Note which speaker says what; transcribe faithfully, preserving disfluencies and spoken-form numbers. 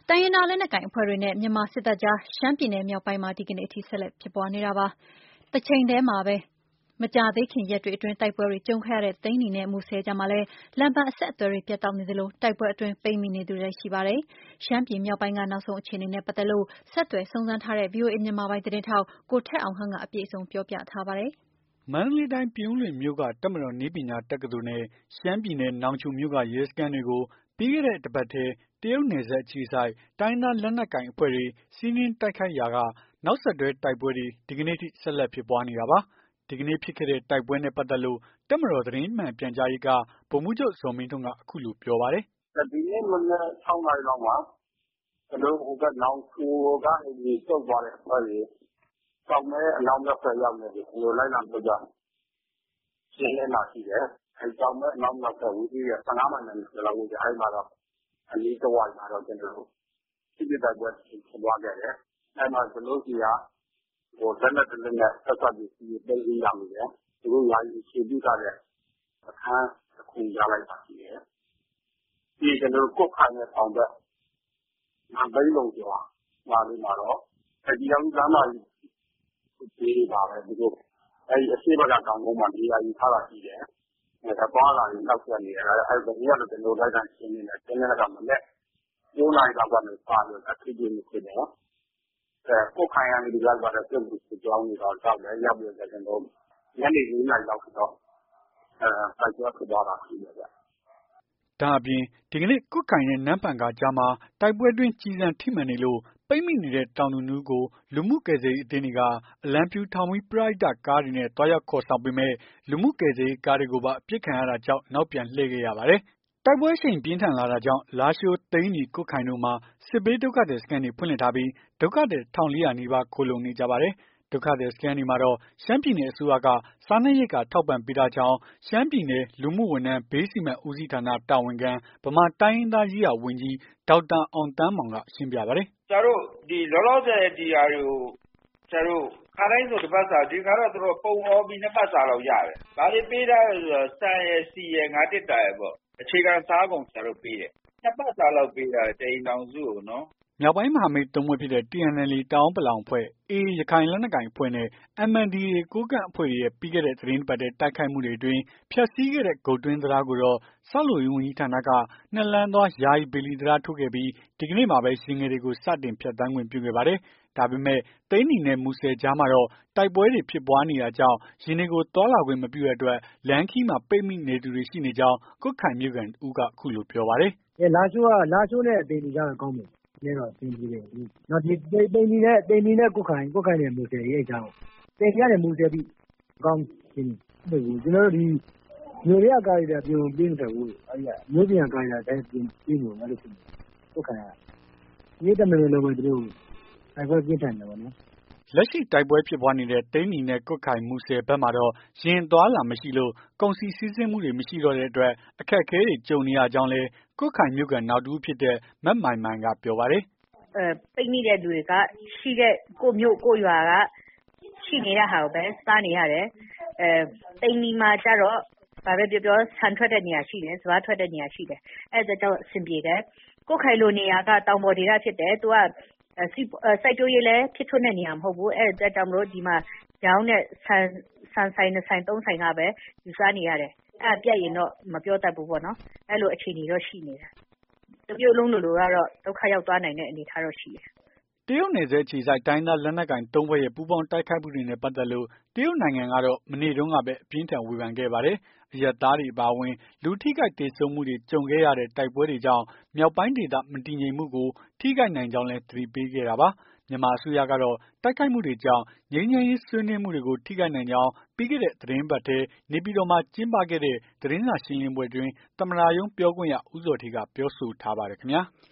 Speaker 1: တိုင်းရင်းသားလက်နက်ကိုင်အဖွဲ့တွေနဲ့မြန်မာစစ်တပ်ကြားရှမ်းပြည်နယ်မြောက်ပိုင်းမှာဒီကနေ့အထိဆက်လက်ဖြစ်ပွားနေတာပါ။တချိန်တည်းမှာပဲမကြာသေးခင်ရက်တွေအတွင်းတိုက်ပွဲတွေကြုံခဲ့ရတဲ့သိန္နီနဲ့မူဆယ်ကြားမှာလည်းလမ်းပန်းအဆက်အသွယ်တွေပြတ်တောက်နေသလိုတိုက်ပွဲအတွင်းပိတ်မိနေသူတွေရှိပါတယ်။ရှမ်းပြည်မြောက်ပိုင်းကနောက်ဆုံးအခြေအနေနဲ့ပတ်သက်လို့ဆက်သွယ်စုံစမ်းထားတဲ့ ဗွီအိုအေမြန်မာပိုင်းသတင်းထောက်ကိုထက်အောင်ဟန်ကအပြည့်အစုံပြောပြထားပါတယ်
Speaker 2: ။မန္တလေးတိုင်းပြင်ဦးလွင်မြို့ကတပ်မတော်နည်းပညာတက္ကသိုလ်နဲ့ရှမ်းပြည်နယ်နောင်ချိုမြို့ကရဲစခန်းတွေကိုပြီးခဲ့တဲ့တပတ်ထဲတရုတ်နယ်စပ်အခြေစိုက်တိုင်းသားလက်နက်ကိုင်အဖွဲ့တွေစီးနင်းတိုက်ခိုက်ရာကနောက်ဆက်တွဲတိုက်ပွဲတွေဒီကနေ့ထိဆက်လက်ဖြစ်ပွားနေတာပါ။ဒီကနေ့ဖြစ်ခဲ့တဲ့တိုက်ပွဲနဲ့ပတ်သက်လို့တပ်မတော်သတင်းမှန်ပြန်ကြားရေးကဗိုလ်မှူးချုပ်ဇော်မင်းထွန်းကအခုလိုပြောပါတယ်
Speaker 3: ။ဒီနေ့မနက်၆နာရီလောက်မှာကျွန်တော်ဟိုကနောင်ချိုကနေတုတ်သွားတဲ့အဖွဲ့တွေတောင်မဲအနောက်မြောက်ဖက်ရောက်နေတယ်ကျွန်တော်လိုက်လာတော့ကြရှင်းနေတာရှိတယ်။အဲတောင်မဲအနောက်မြောက်ဖက်ဝီဒီရဆယ်ငါးမိုင်နဲ့လောက်ကိုအဲဒီမှာတော့အနီးတစ်ဝိုက်မှာတော့ကျွန်တော်တို့စစ်တပ်တိုက်ပွဲဖြစ်သွားခဲ့တယ်။အဲမှာကျွန်တော်စီကဟိုလက်နက်တလက်နဲ့ဆက်ဆက်ပြီးစီးပိတ်ပြီးရမယ်။သူတို့ယာယီခြေပြုထားတဲ့အခန်းတစ်ခုရလိုက်ပါရှိတယ်။ဒီကျွန်တော်ကုတ်ခိုင်တဲ့ဆောင်တဲ့မဘိန်းလုံးကျော်မှာလေးမှာတော့အဲဒီရောက်လမ်းမကြီးဒီပါပဲဒီလိုအဲဒီအရှိဘကတောင်ကုန်းမှာဒီယာယီထားတာရှိတယ်။အဲဒါပွားလာရင်နောက်ဆက်နေတယ်။အဲဒီကနေ့ကတော့ကျွန်တော်လိုက်တိုင်းရှင်းနေတယ်။ရှင်းနေတာကမနေ့ကိုးနာရီလောက်ကနေပါလို့အခက်ကြီးနေဖြစ်တယ်။အဲကိုခိုင်ရနေဒီလောက်ကတော့ပြုတ်ပြီးကြောင်းနေတော့တောက်တယ်ရောက်ပြီးတော့ကျွန်တော်ညနေလေးနာရီလောက်တော့အဲစိုက်ကြထွက်သွားတာရှိတယ်ဗျ
Speaker 2: ။ဒါအပြင်ဒီကနေ့ကွတ်ခိုင်နဲ့နန်းပန်ကကြားမှာတိုက်ပွဲတွင်းကြီးစံထိမှန်နေလို့ပိတ်မိနေတဲ့တောင်သူမျိုးကိုလူမှုကယ်ဆယ်ရေးအသင်းတွေကအလံဖြူထောင်ပြီးပရိဒကားတွေနဲ့တွားရောက်ခေါ်ဆောင်ပေးမဲ့လူမှုကယ်ဆယ်ရေးကားတွေကိုပါအပြစ်ခံရတာကြောင့်နောက်ပြန်လှည့်ခဲ့ရပါတယ်။တိုက်ပွဲအရှိန်ပြင်းထန်လာတာကြောင့်လာရှိုးသိန်းနီကွတ်ခိုင်တို့မှာစစ်ဘေးဒုက္ခသည်စခန်းတွေဖွင့်လှစ်ထားပြီးဒုက္ခသည်တစ်ထောင်လေးရာနီးပါးခိုလုံနေကြပါတယ်။ဒုက္ခသည်စခန်းတွေမှာတော့ရှမ်းပြည်နယ်အစိုးရကစားနပ်ရိက္ခာထောက်ပံ့ပေးထားကြောင်းရှမ်းပြည်နယ်လူမှုဝန်ထမ်းဘေးစီမံဦးစီးဌာနတာဝန်ခံဗမာတိုင်းရင်းသားရေးရာဝန်ကြီးဒေါက်တာအောင်သန်းမောင်ကရှင်းပြပါတယ်
Speaker 4: ။ကျွန်တော်တို့ဒီလောလောဆယ်ဒီဟာတွေကိုကျွန်တော်တို့ခါတိုင်းဆိုတစ်ပတ်စာဒီခါတော့သူတို့ပုံဟောပြီးနှစ်ပတ်စာလောက်ရတယ်။ဒါလေးပေးထားဆိုတော့စံရယ်စီရယ်ငါးတစ်တာရယ်ပေါ့အခြေခံစားကုန်ကျွန်တော်တို့ပေးတယ်။နှစ်ပတ်စာလောက်ပေးတာတိန်တောင်စုကိုနော်
Speaker 2: မြောက်ပိုင်းမဟာမိတ်သုံးဖွဲ့ဖြစ်တဲ့ တီ အန် အယ်လ် အေ တောင်ပလောင်အဖွဲ့ အေ အေ ရခိုင်လက်နက်ကိုင်အဖွဲ့နဲ့ အမ် အန် ဒီ အေ ကိုးကန့်အဖွဲ့တွေရဲ့ပြီးခဲ့တဲ့သတင်းပတ်တဲ့တိုက်ခိုက်မှုတွေအတွင်းဖျက်ဆီးခဲ့တဲ့ဂုတ်တွင်းတရားကိုတော့ဆောက်လုပ်ရေးဝန်ကြီးဌာနကနှစ်လမ်းသွားယာယီဗီလီတရားထုတ်ခဲ့ပြီးဒီကနေ့မှာပဲရှင်ငယ်တွေကိုစတင်ဖြတ်တန်းခွင့်ပြုခဲ့ပါတယ်။ဒါပေမဲ့သိန်းနီနဲ့မူဆယ်ကြားမှာတော့တိုက်ပွဲတွေဖြစ်ပွားနေတာကြောင့်ရင်တွေကိုသွားလာခွင့်မပြုတဲ့အတွက်လမ်းခီးမှာပိတ်မိနေသူတွေရှိနေကြောင်းကွတ်ခိုင်မြို့ကန်ဦးကအခုလိုပြောပါတယ်
Speaker 5: ။အဲလာရှိုးကလာရှိုးနဲ့သိန်းနီကတော့ကောင်းတယ်။နေတော့သိန်းကြီးတယ်။နော်ဒီသိန်းနီနဲ့သိန်းနီနဲ့ကွတ်ခိုင်ကွတ်ခိုင်နဲ့မူဆယ်ရဲ့အကြောင်းသိန်းကြီးနဲ့မူဆယ်ပြီးကောင်းရှင်းတယ်။ကျွန်တော်တို့ဒီမျိုးရကားရတဲ့ပြုံးပြင်းတယ်ဘူး။အဲဒီကမျိုးပြန်ကားရတဲ့ပြင်းပြင်းလို့အဲ့လိုဖြစ်နေ။ကွတ်ခိုင်ကဒီတမန်လုံးပဲသူတို့တိုက်ပွဲပြင်းထန်တယ်ပေါ့နော်
Speaker 2: ။လက်ရှိတိုက်ပွဲဖြစ်ပွားနေတဲ့သိန်းနီနဲ့ကွတ်ခိုင်မူဆယ်ဘက်မှာတော့ရင်သွားလာမရှိလို့ကုန်စည်စီးဆင်းမှုတွေမရှိတော့တဲ့အတွက်အခက်အခဲတွေကြုံနေရကြောင်းလဲကွတ်ခိုင်မြို့ကနောက်တူဖြစ်တဲ့မတ်မိုင်မိုင်ကပြောပါတယ်
Speaker 6: ။အဲပိတ်မိတဲ့လူတွေကရှိတဲ့ကိုမြို့ကိုရွာကရှိနေတဲ့ဟာကိုပဲစားနေရတယ်။အဲသိန်းနီမှာကျတော့ဘာပဲပြောပြောဆန်ထွက်တဲ့နေရာရှိတယ်စပါးထွက်တဲ့နေရာရှိတယ်။အဲဒါကြောင့်အဆင်ပြေတယ်။ကွတ်ခိုင်လိုနေရာကတောင်ပေါ်ဒေသဖြစ်တယ်။သူကစိုက်ပျိုးရေးလည်းဖြစ်ထွန်းတဲ့နေရာမဟုတ်ဘူး။အဲဒါကြောင့်မလို့ဒီမှာရောင်းတဲ့ဆန်ဆန်ဆိုင်နှစ်ဆိုင်သုံးဆိုင်ကပဲယူစားနေရတယ်။အဲပြက်ရင်တော့မပြောတတ်ဘူးပေါ့နော်။အဲလိုအခြေအနေတော့ရှိနေတာ။တပြုတ်လုံးလိုလိုကတော့ဒုက္ခရောက်သွားနိုင်တဲ့အနေအထားတော့ရှိတယ်။
Speaker 2: တရုတ်နယ်စပ်ခြေဆိုင်တိုင်းသားလက်နက်ကိုင်သုံးဖွဲ့ရဲ့ပူးပေါင်းတိုက်ခိုက်မှုတွေနဲ့ပတ်သက်လို့တရုတ်နိုင်ငံကတော့မနေ့တုန်းကပဲအပြင်းထန်ဝေဖန်ခဲ့ပါတယ်။အရက်သားတွေအပါအဝင်လူထိခိုက်ဒေဆုံးမှုတွေကြုံခဲ့ရတဲ့တိုက်ပွဲတွေကြောင့်မြောက်ပိုင်းဒေသမတည်ငြိမ်မှုကိုထိခိုက်နိုင်ကြောင်းလည်းသတိပေးခဲ့တာပါ။မြန်မာအစိုးရကတော့တိုက်ခိုက်မှုတွေကြောင့်ငြိမ်းချမ်းရေးဆွေးနွေးမှုတွေကိုထိခိုက်နိုင်ကြောင်းပြီးခဲ့တဲ့သတင်းပတ်ထဲနေပြည်တော်မှာကျင်းပခဲ့တဲ့သတင်းစာရှင်းလင်းပွဲအတွင်းသမ္မတရုံးပြောခွင့်ရဦးဇော်ဌေးကပြောဆိုထားပါတယ်ခင်ဗျာ။